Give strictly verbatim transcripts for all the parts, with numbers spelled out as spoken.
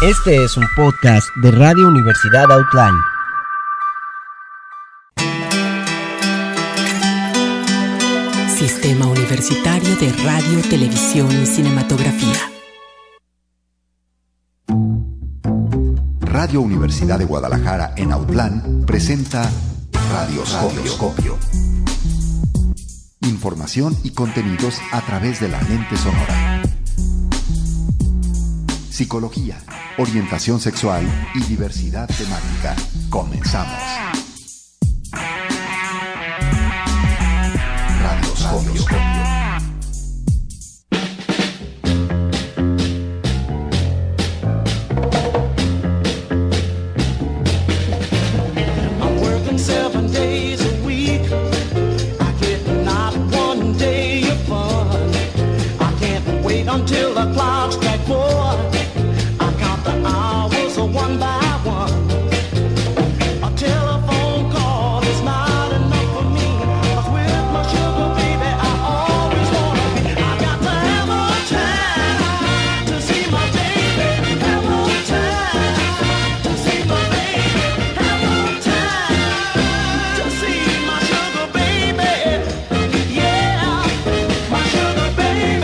Este es un podcast de Radio Universidad Outline. Sistema Universitario de Radio, Televisión y Cinematografía. Radio Universidad de Guadalajara en Outland presenta Radioscopio. Información y contenidos a través de la lente sonora. Psicología, orientación sexual y diversidad temática. Comenzamos. Radioscopio. Until the clock strikes four, I count the hours one by one. A telephone call is not enough for me, 'cause with my sugar baby I always wanna be. I got to have more time to see my baby, have more time to see my baby, have more time to see my sugar baby. Yeah, my sugar baby.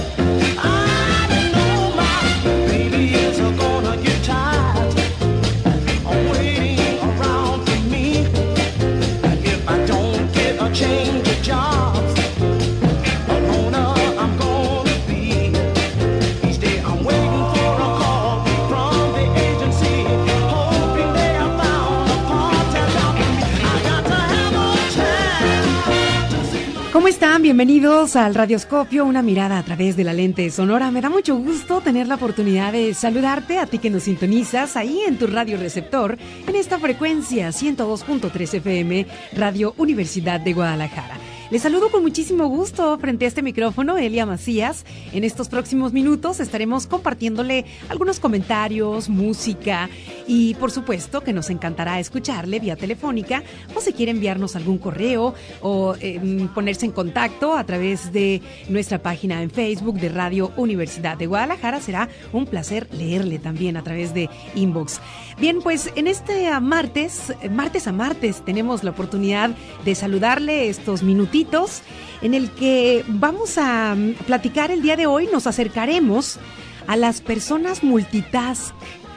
¿Cómo están? Bienvenidos al Radioscopio, una mirada a través de la lente sonora. Me da mucho gusto tener la oportunidad de saludarte, a ti que nos sintonizas ahí en tu radio receptor, en esta frecuencia ciento dos punto tres F M, Radio Universidad de Guadalajara. Les saludo con muchísimo gusto frente a este micrófono, Elia Macías. En estos próximos minutos estaremos compartiéndole algunos comentarios, música y por supuesto que nos encantará escucharle vía telefónica, o si quiere enviarnos algún correo o eh, ponerse en contacto a través de nuestra página en Facebook de Radio Universidad de Guadalajara. Será un placer leerle también a través de inbox. Bien, pues en este martes, martes a martes, tenemos la oportunidad de saludarle estos minutitos en el que vamos a platicar el día de hoy. Nos acercaremos a las personas multitask.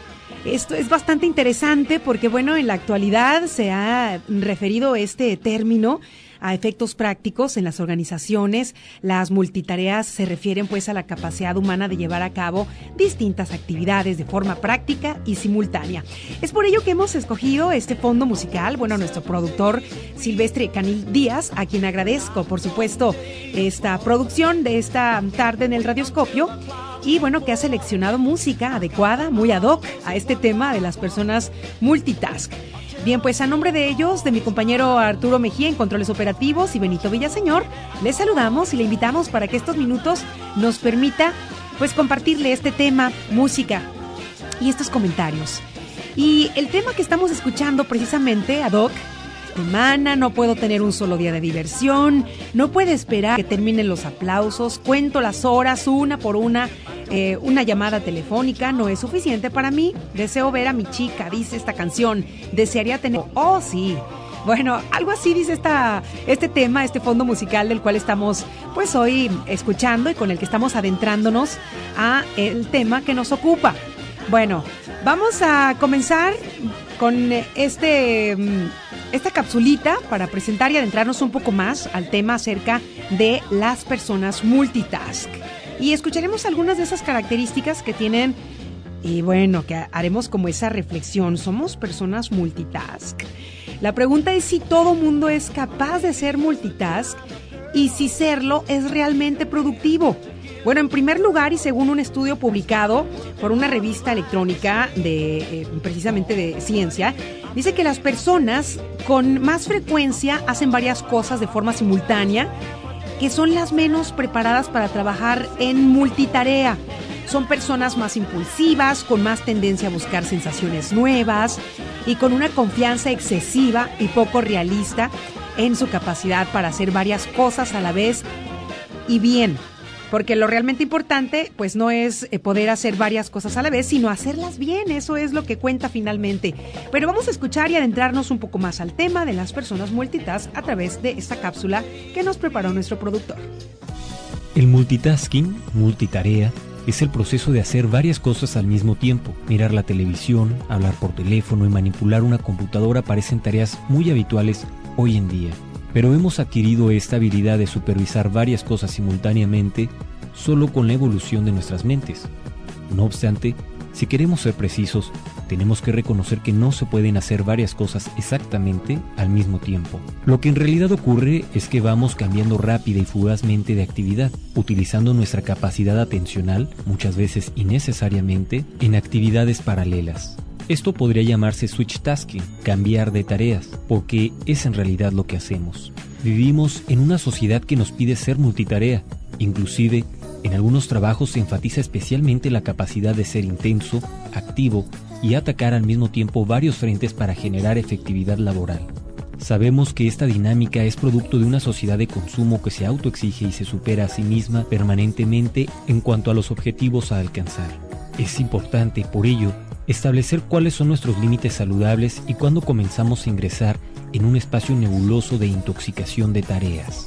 Esto es bastante interesante porque, bueno, en la actualidad se ha referido este término a efectos prácticos en las organizaciones. Las multitareas se refieren pues a la capacidad humana de llevar a cabo distintas actividades de forma práctica y simultánea. Es por ello que hemos escogido este fondo musical, bueno, nuestro productor Silvestre Canil Díaz, a quien agradezco por supuesto esta producción de esta tarde en el Radioscopio, y bueno, que ha seleccionado música adecuada, muy ad hoc a este tema de las personas multitask. Bien, pues a nombre de ellos, de mi compañero Arturo Mejía en Controles Operativos y Benito Villaseñor, les saludamos y le invitamos para que estos minutos nos permita pues compartirle este tema, música y estos comentarios. Y el tema que estamos escuchando precisamente, ad hoc, semana, no puedo tener un solo día de diversión, no puedo esperar que terminen los aplausos, cuento las horas una por una, eh, una llamada telefónica no es suficiente para mí, deseo ver a mi chica, dice esta canción, desearía tener, oh sí, bueno, algo así dice esta, este tema, este fondo musical del cual estamos pues hoy escuchando y con el que estamos adentrándonos a el tema que nos ocupa. Bueno, vamos a comenzar con este... esta capsulita para presentar y adentrarnos un poco más al tema acerca de las personas multitask. Y escucharemos algunas de esas características que tienen, y bueno, que haremos como esa reflexión. ¿Somos personas multitask? La pregunta es si todo mundo es capaz de ser multitask y si serlo es realmente productivo. Bueno, en primer lugar, y según un estudio publicado por una revista electrónica de eh, precisamente de ciencia, dice que las personas con más frecuencia hacen varias cosas de forma simultánea, que son las menos preparadas para trabajar en multitarea. Son personas más impulsivas, con más tendencia a buscar sensaciones nuevas y con una confianza excesiva y poco realista en su capacidad para hacer varias cosas a la vez y bien. porque lo realmente importante pues no es eh, poder hacer varias cosas a la vez, sino hacerlas bien, eso es lo que cuenta finalmente. Pero vamos a escuchar y adentrarnos un poco más al tema de las personas multitask a través de esta cápsula que nos preparó nuestro productor. El multitasking, multitarea, es el proceso de hacer varias cosas al mismo tiempo. Mirar la televisión, hablar por teléfono y manipular una computadora parecen tareas muy habituales hoy en día. Pero hemos adquirido esta habilidad de supervisar varias cosas simultáneamente solo con la evolución de nuestras mentes. No obstante, si queremos ser precisos, tenemos que reconocer que no se pueden hacer varias cosas exactamente al mismo tiempo. Lo que en realidad ocurre es que vamos cambiando rápida y fugazmente de actividad, utilizando nuestra capacidad atencional, muchas veces innecesariamente, en actividades paralelas. Esto podría llamarse switch tasking, cambiar de tareas, porque es en realidad lo que hacemos. Vivimos en una sociedad que nos pide ser multitarea, inclusive en algunos trabajos se enfatiza especialmente la capacidad de ser intenso, activo y atacar al mismo tiempo varios frentes para generar efectividad laboral. Sabemos que esta dinámica es producto de una sociedad de consumo que se autoexige y se supera a sí misma permanentemente en cuanto a los objetivos a alcanzar. Es importante, por ello, establecer cuáles son nuestros límites saludables y cuándo comenzamos a ingresar en un espacio nebuloso de intoxicación de tareas.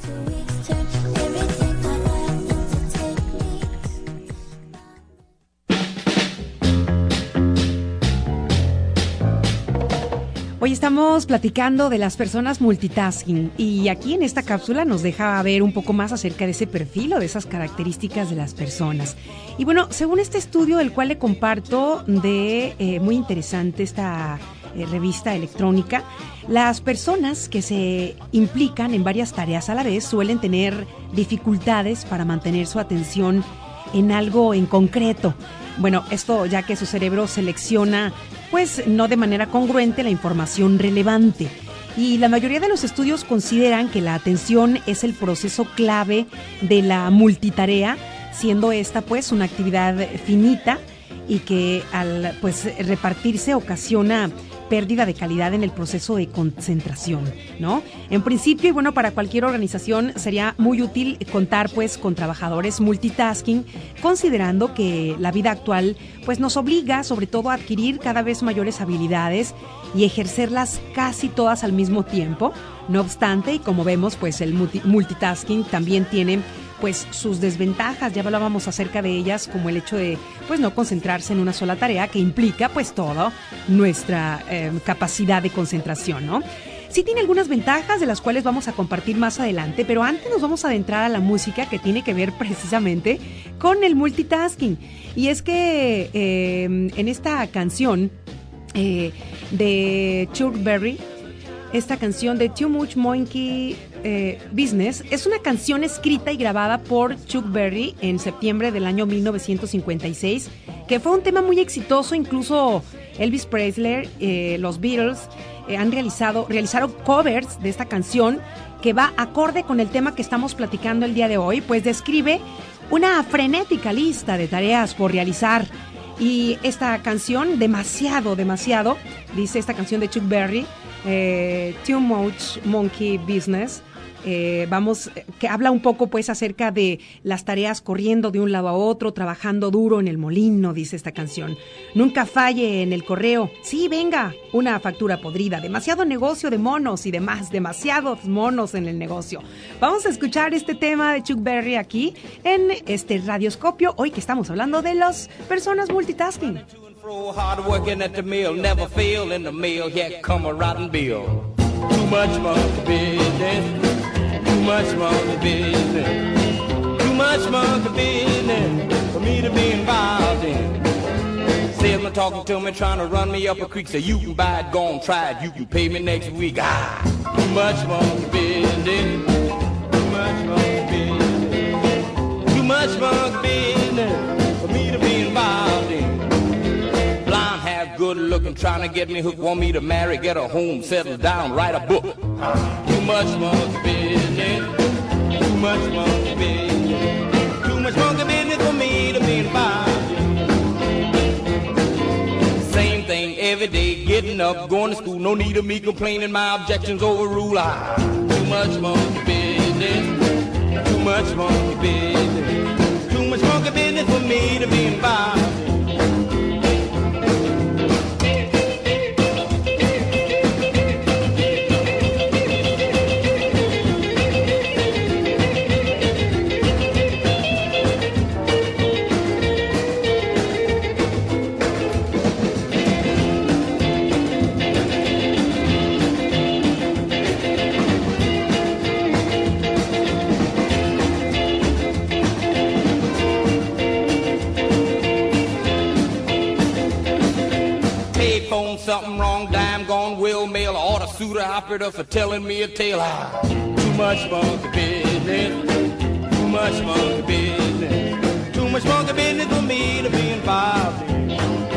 Hoy estamos platicando de las personas multitasking y aquí en esta cápsula nos deja ver un poco más acerca de ese perfil o de esas características de las personas. Y bueno, según este estudio, el cual le comparto de eh, muy interesante esta eh, revista electrónica, las personas que se implican en varias tareas a la vez suelen tener dificultades para mantener su atención en algo en concreto. Bueno, esto ya que su cerebro selecciona, pues no de manera congruente, la información relevante. Y la mayoría de los estudios consideran que la atención es el proceso clave de la multitarea, siendo esta pues una actividad finita y que al pues repartirse ocasiona pérdida de calidad en el proceso de concentración, ¿no? En principio, y bueno, para cualquier organización sería muy útil contar pues con trabajadores multitasking, considerando que la vida actual pues nos obliga sobre todo a adquirir cada vez mayores habilidades y ejercerlas casi todas al mismo tiempo. No obstante, y como vemos, pues el multi- multitasking también tiene pues sus desventajas, ya hablábamos acerca de ellas, como el hecho de pues no concentrarse en una sola tarea, que implica pues toda nuestra eh, capacidad de concentración, ¿no? Sí tiene algunas ventajas de las cuales vamos a compartir más adelante, pero antes nos vamos a adentrar a la música que tiene que ver precisamente con el multitasking. Y es que eh, en esta canción eh, de Chuck Berry, esta canción de Too Much Monkey eh, Business, es una canción escrita y grabada por Chuck Berry en septiembre del año mil novecientos cincuenta y seis, que fue un tema muy exitoso. Incluso Elvis Presley, eh, los Beatles eh, han realizado realizaron covers de esta canción que va acorde con el tema que estamos platicando el día de hoy, pues describe una frenética lista de tareas por realizar. Y esta canción, demasiado, demasiado, dice esta canción de Chuck Berry, Eh, Too Much Monkey Business, eh, vamos, que habla un poco pues acerca de las tareas corriendo de un lado a otro, trabajando duro en el molino, dice esta canción. Nunca falle en el correo. Sí, venga, una factura podrida, demasiado negocio de monos y demás, demasiados monos en el negocio. Vamos a escuchar este tema de Chuck Berry aquí en este Radioscopio, hoy que estamos hablando de las personas multitasking. Hard working at the mill, never fail in the mill, yet come a rotten bill. Too much monkey business, too much monkey business, too much monkey business for me to be involved in. Salesman talking to me, trying to run me up a creek, say you can buy it, go on, try it, you can pay me next week. Ah, too much monkey business, too much monkey business, too much monkey business for me to be involved in. Good looking, trying to get me hooked, want me to marry, get a home, settle down, write a book. Too much monkey business, too much monkey business, too much monkey business for me to be involved in. Same thing every day, getting up, going to school, no need of me complaining, my objections overrule. Ah, too much monkey business, too much monkey business, business for me to be involved in. Something wrong, dime gone, will mail, order suit operator for telling me a tale. Ah, too much monkey business, too much monkey business, too much monkey business for me to be involved in.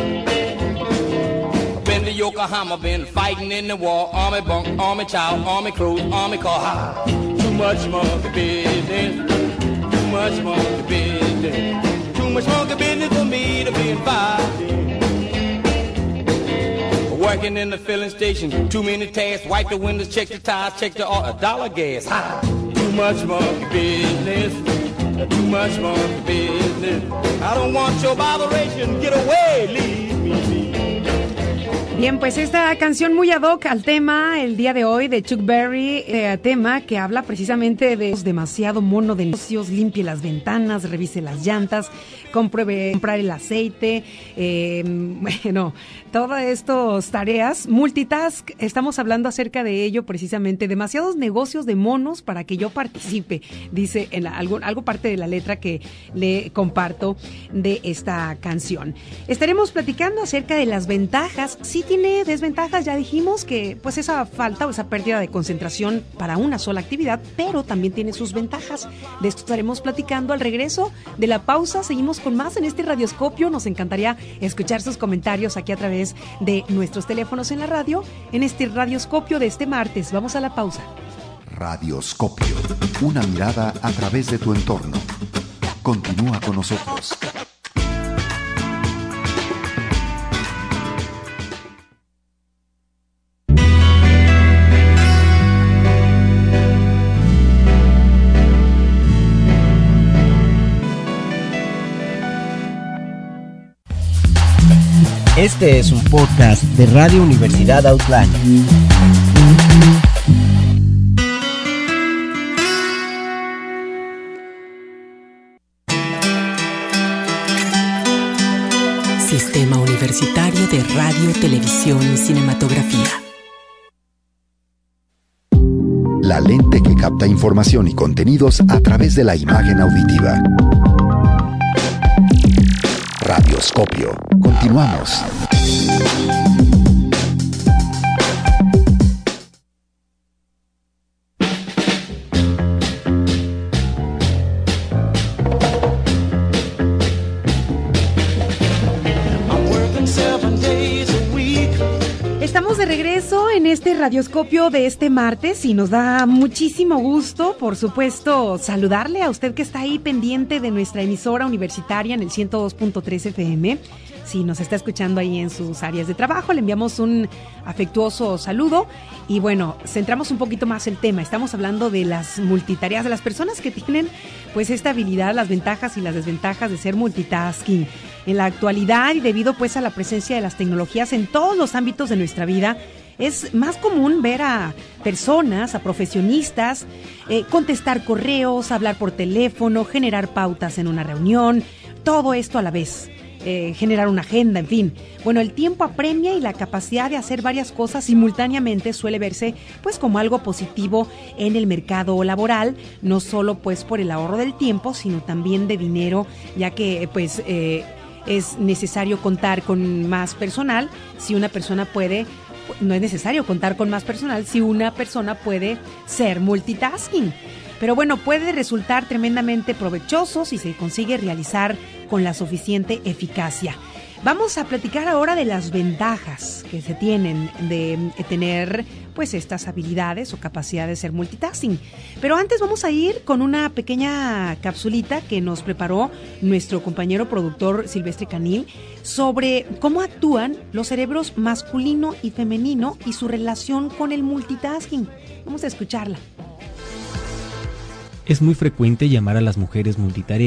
I've been to Yokohama, been fighting in the war, army bunk, army child, army clothes, army car. Ah, too much monkey business, too much monkey business, too much monkey business for me to be involved in. Working in the filling station, too many tasks, wipe the windows, check the tires, check the uh, dollar gas. Ha! Too much monkey business, too much monkey business. I don't want your botheration, get away, leave me be. Bien, pues esta canción muy ad hoc al tema el día de hoy de Chuck Berry, eh, tema que habla precisamente de demasiado mono de negocios, limpie las ventanas, revise las llantas, compruebe comprar el aceite, eh, bueno, todas estas tareas, multitask, estamos hablando acerca de ello precisamente, demasiados negocios de monos para que yo participe, dice en la, algo, algo parte de la letra que le comparto de esta canción. Estaremos platicando acerca de las ventajas, sí tiene desventajas, ya dijimos que pues esa falta o esa pérdida de concentración para una sola actividad, pero también tiene sus ventajas. De esto estaremos platicando al regreso de la pausa. Seguimos con más en este Radioscopio. Nos encantaría escuchar sus comentarios aquí a través de nuestros teléfonos en la radio, en este Radioscopio de este martes. Vamos a la pausa. Radioscopio, una mirada a través de tu entorno. Continúa con nosotros. Este es un podcast de Radio Universidad Outland. Sistema Universitario de Radio, Televisión y Cinematografía. La lente que capta información y contenidos a través de la imagen auditiva. Radioscopio. Continuamos. Estamos de regreso en este Radioscopio de este martes y nos da muchísimo gusto, por supuesto, saludarle a usted que está ahí pendiente de nuestra emisora universitaria en el ciento dos punto tres F M. Si nos está escuchando ahí en sus áreas de trabajo, le enviamos un afectuoso saludo. Y bueno, centramos un poquito más el tema. Estamos hablando de las multitareas, de las personas que tienen pues esta habilidad, las ventajas y las desventajas de ser multitasking. En la actualidad y debido pues a la presencia de las tecnologías en todos los ámbitos de nuestra vida, es más común ver a personas, a profesionistas, eh, contestar correos, hablar por teléfono, generar pautas en una reunión, todo esto a la vez. Eh, generar una agenda, en fin. Bueno, el tiempo apremia y la capacidad de hacer varias cosas simultáneamente suele verse pues como algo positivo en el mercado laboral, no solo pues por el ahorro del tiempo, sino también de dinero, ya que pues eh, es necesario contar con más personal. Si una persona puede, no es necesario contar con más personal si una persona puede ser multitasking. Pero bueno, puede resultar tremendamente provechoso si se consigue realizar con la suficiente eficacia. Vamos a platicar ahora de las ventajas que se tienen de tener pues estas habilidades o capacidad de ser multitasking. Pero antes vamos a ir con una pequeña capsulita que nos preparó nuestro compañero productor Silvestre Canil sobre cómo actúan los cerebros masculino y femenino y su relación con el multitasking. Vamos a escucharla. Es muy frecuente llamar a las mujeres multitarea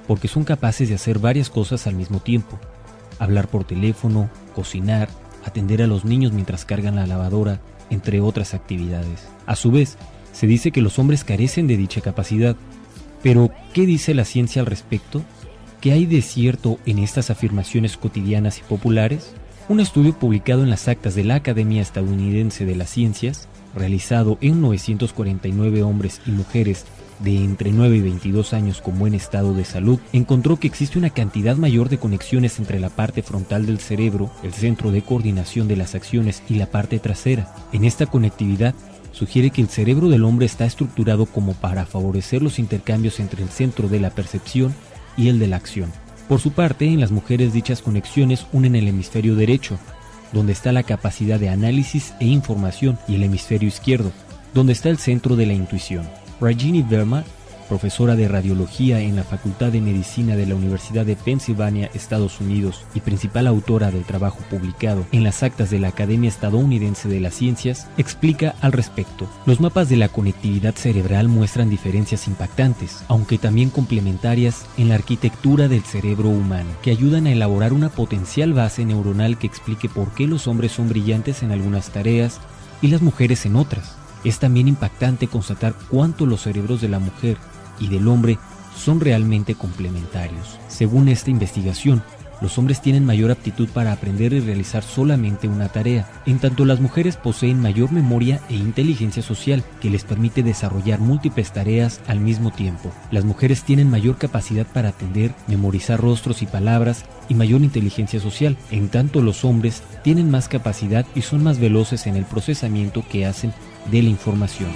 porque son capaces de hacer varias cosas al mismo tiempo: hablar por teléfono, cocinar, atender a los niños mientras cargan la lavadora, entre otras actividades. A su vez, se dice que los hombres carecen de dicha capacidad. Pero, ¿qué dice la ciencia al respecto? ¿Qué hay de cierto en estas afirmaciones cotidianas y populares? Un estudio publicado en las actas de la Academia Estadounidense de las Ciencias, realizado en novecientos cuarenta y nueve hombres y mujeres de entre nueve y veintidós años con buen estado de salud, encontró que existe una cantidad mayor de conexiones entre la parte frontal del cerebro, el centro de coordinación de las acciones, y la parte trasera. En esta conectividad, sugiere que el cerebro del hombre está estructurado como para favorecer los intercambios entre el centro de la percepción y el de la acción. Por su parte, en las mujeres dichas conexiones unen el hemisferio derecho, donde está la capacidad de análisis e información, y el hemisferio izquierdo, donde está el centro de la intuición. Rajini Verma, profesora de radiología en la Facultad de Medicina de la Universidad de Pensilvania, Estados Unidos, y principal autora del trabajo publicado en las actas de la Academia Estadounidense de las Ciencias, explica al respecto. Los mapas de la conectividad cerebral muestran diferencias impactantes, aunque también complementarias, en la arquitectura del cerebro humano, que ayudan a elaborar una potencial base neuronal que explique por qué los hombres son brillantes en algunas tareas y las mujeres en otras. Es también impactante constatar cuánto los cerebros de la mujer y del hombre son realmente complementarios. Según esta investigación, los hombres tienen mayor aptitud para aprender y realizar solamente una tarea, en tanto las mujeres poseen mayor memoria e inteligencia social que les permite desarrollar múltiples tareas al mismo tiempo. Las mujeres tienen mayor capacidad para atender, memorizar rostros y palabras y mayor inteligencia social, en tanto los hombres tienen más capacidad y son más veloces en el procesamiento que hacen de la información.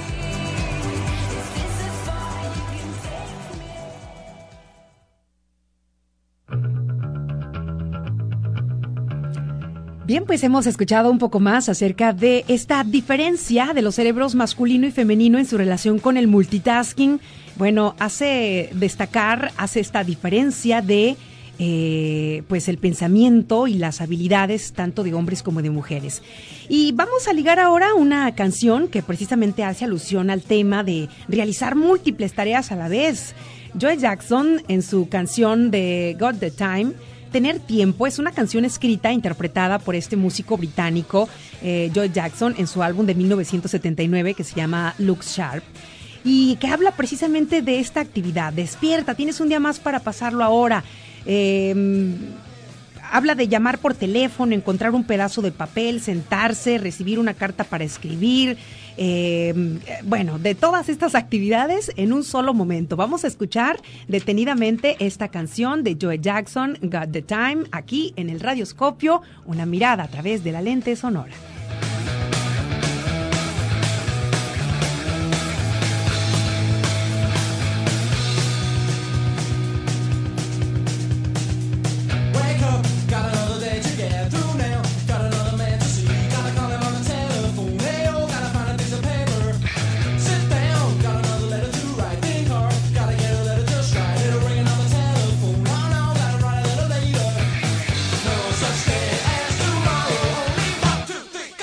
Bien, pues hemos escuchado un poco más acerca de esta diferencia de los cerebros masculino y femenino en su relación con el multitasking. Bueno, hace destacar, hace esta diferencia de eh, pues el pensamiento y las habilidades tanto de hombres como de mujeres. Y vamos a ligar ahora una canción que precisamente hace alusión al tema de realizar múltiples tareas a la vez. Joe Jackson, en su canción de Got the Time, Tener Tiempo, es una canción escrita e interpretada por este músico británico, eh, Joe Jackson, en su álbum de mil novecientos setenta y nueve que se llama Look Sharp, y que habla precisamente de esta actividad. Despierta, tienes un día más para pasarlo ahora. Eh, habla de llamar por teléfono, encontrar un pedazo de papel, sentarse, recibir una carta para escribir. Eh, bueno, de todas estas actividades en un solo momento. Vamos a escuchar detenidamente esta canción de Joe Jackson, Got the Time, aquí en el Radioscopio, una mirada a través de la lente sonora. Such thing as tomorrow, only one, two, three.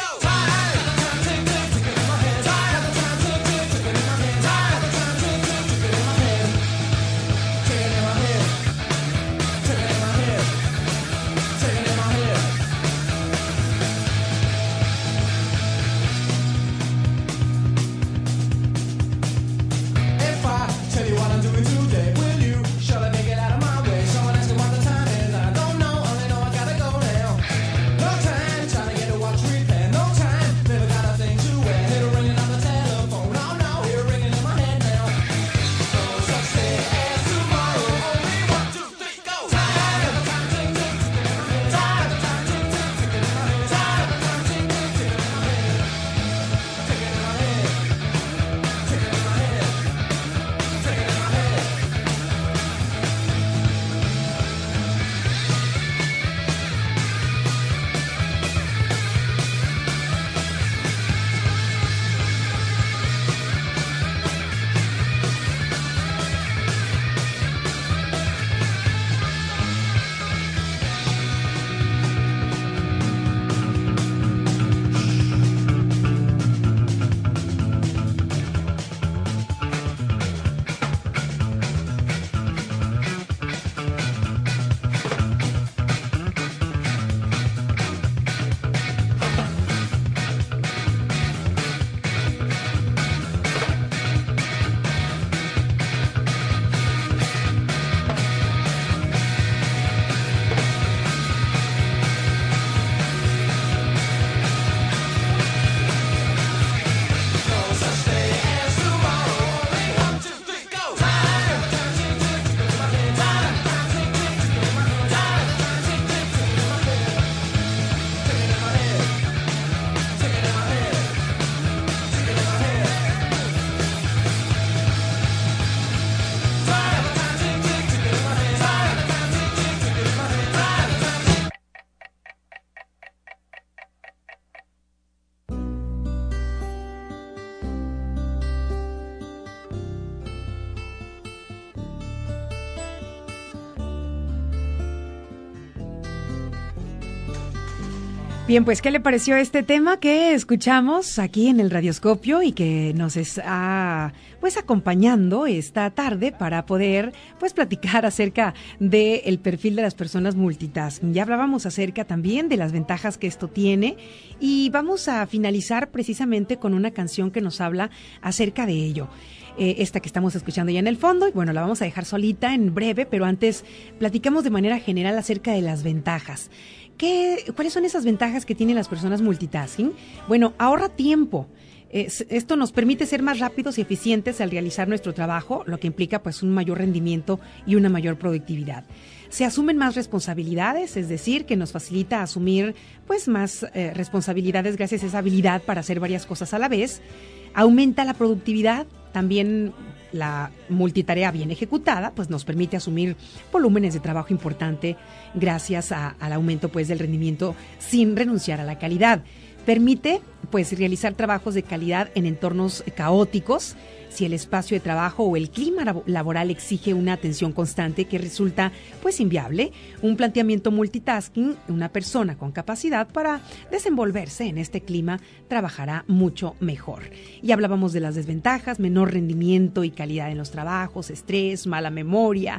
Bien, pues, ¿qué le pareció este tema que escuchamos aquí en el Radioscopio y que nos está, pues, acompañando esta tarde para poder, pues, platicar acerca del perfil de las personas multitasking? Ya hablábamos acerca también de las ventajas que esto tiene y vamos a finalizar precisamente con una canción que nos habla acerca de ello. Eh, esta que estamos escuchando ya en el fondo, y bueno, la vamos a dejar solita en breve, pero antes platicamos de manera general acerca de las ventajas. ¿Qué, ¿Cuáles son esas ventajas que tienen las personas multitasking? Bueno, ahorra tiempo. Es, esto nos permite ser más rápidos y eficientes al realizar nuestro trabajo, lo que implica pues un mayor rendimiento y una mayor productividad. Se asumen más responsabilidades, es decir, que nos facilita asumir pues más eh, responsabilidades gracias a esa habilidad para hacer varias cosas a la vez. Aumenta la productividad, también la multitarea bien ejecutada pues nos permite asumir volúmenes de trabajo importante gracias a, al aumento pues del rendimiento sin renunciar a la calidad. Permite pues realizar trabajos de calidad en entornos caóticos, si el espacio de trabajo o el clima laboral exige una atención constante que resulta pues inviable. Un planteamiento multitasking, una persona con capacidad para desenvolverse en este clima trabajará mucho mejor. Y hablábamos de las desventajas: menor rendimiento y calidad en los trabajos, estrés, mala memoria,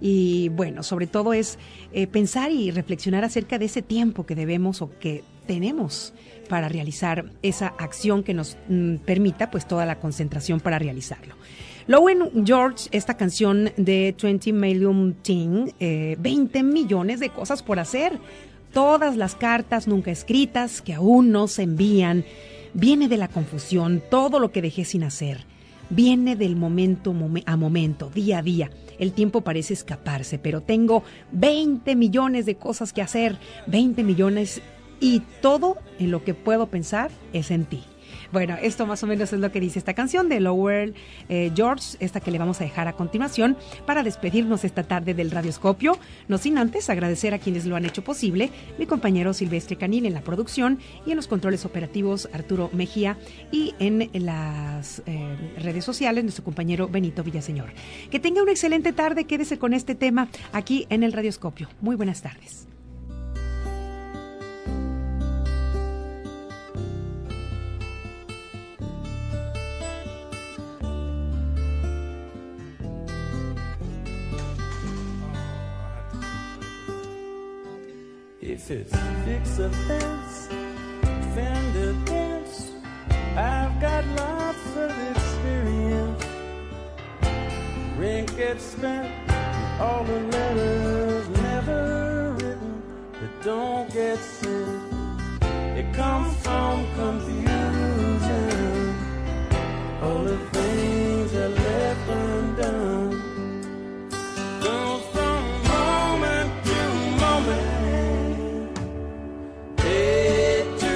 y bueno, sobre todo es eh, pensar y reflexionar acerca de ese tiempo que debemos o que tenemos para realizar esa acción que nos mm, permita pues toda la concentración para realizarlo. Lowen George, esta canción de veinte Million Things, eh, veinte millones de cosas por hacer, todas las cartas nunca escritas que aún no se envían, viene de la confusión, todo lo que dejé sin hacer, viene del momento a momento, día a día. El tiempo parece escaparse, pero tengo veinte millones de cosas que hacer, veinte millones, y todo en lo que puedo pensar es en ti. Bueno, esto más o menos es lo que dice esta canción de Lower eh, George, esta que le vamos a dejar a continuación para despedirnos esta tarde del Radioscopio. No sin antes agradecer a quienes lo han hecho posible: mi compañero Silvestre Canil en la producción y en los controles operativos Arturo Mejía, y en las eh, redes sociales nuestro compañero Benito Villaseñor. Que tenga una excelente tarde, quédese con este tema aquí en el Radioscopio. Muy buenas tardes. If it's fix a fence, fend a dance, I've got lots of experience. Rink gets spent, all the letters never written that don't get sent. It comes from confusion, all the things that left undone. Goes from moment to moment, day to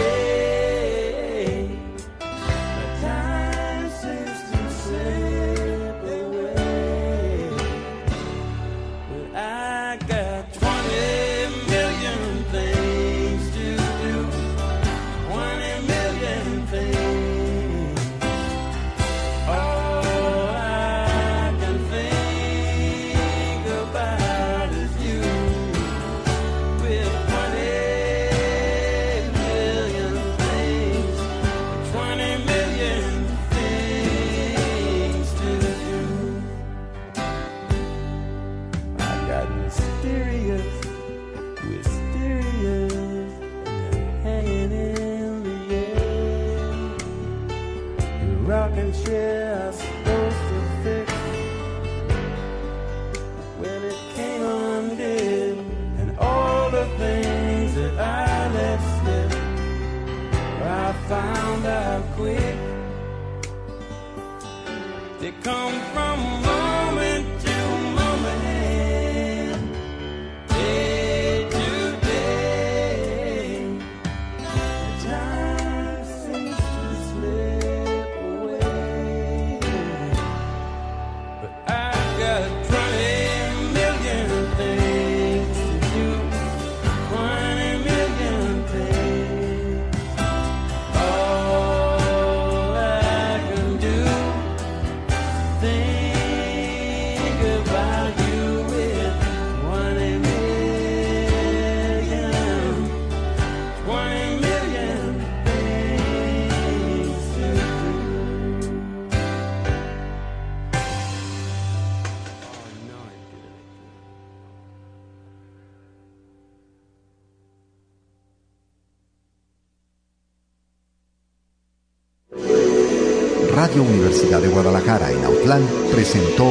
day. The time seems to slip away. But I got twenty million things to do, twenty million things. All I can think about is you. With twenty million things, twenty million things to do. I got mysterious, mysterious, and they're hanging in the air. Your rocking chair I was supposed to fix, when it came undid, and all the things that I let slip, I found out quick. They come from moment to moment, day to day. The time seems to slip away, but I got twenty million things to do, twenty million things. All I can do, think Radio Universidad de Guadalajara en Autlán presentó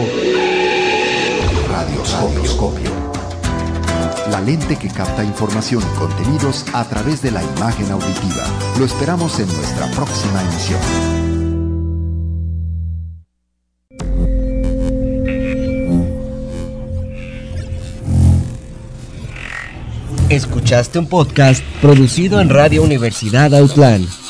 Radioscopio, la lente que capta información y contenidos a través de la imagen auditiva. Lo esperamos en nuestra próxima emisión. Escuchaste un podcast producido en Radio Universidad Autlán.